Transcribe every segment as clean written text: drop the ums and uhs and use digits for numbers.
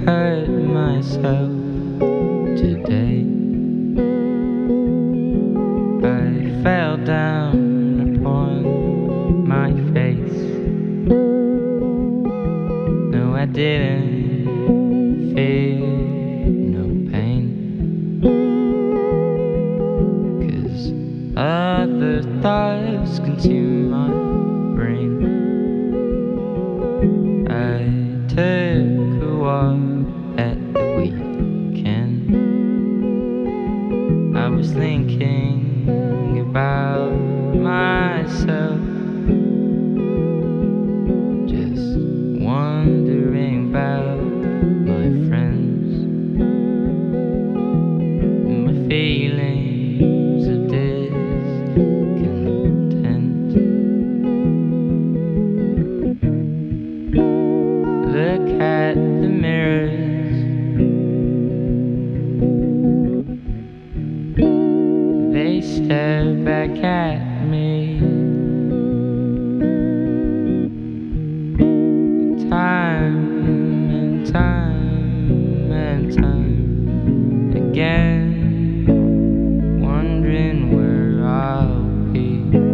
hurt myself today. I fell down upon my face. No, I didn't feel no pain, 'cause other thoughts consume my brain. I took a walk at the weekend. I was thinking about myself, just wondering about my friends and my feelings of discontent. Look at the mirrors, they stare back at me. Time and time and time again, wondering where I'll be.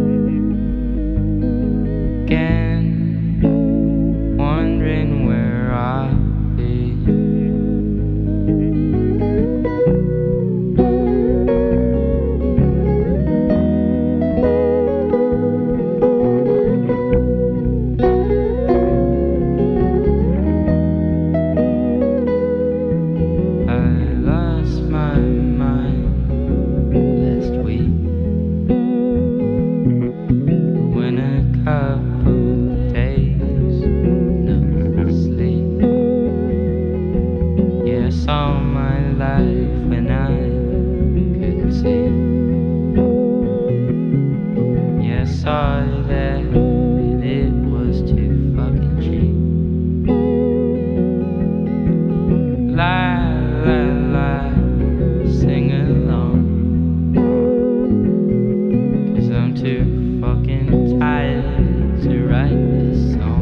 Again, wondering where I'll be. I lost my mind last week when a couple days no sleep. Yeah, I saw my life when I couldn't see. Yeah, I saw that it was too fucking cheap. Lie, lie, lie, sing along, 'cause I'm too fucking tired to write this song.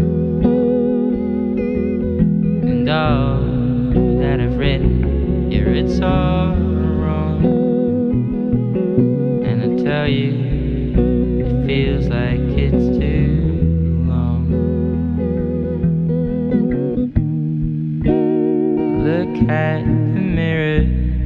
And all that I've written, yeah, it's all wrong. And I tell you, it feels like it's too long. Look at the mirror,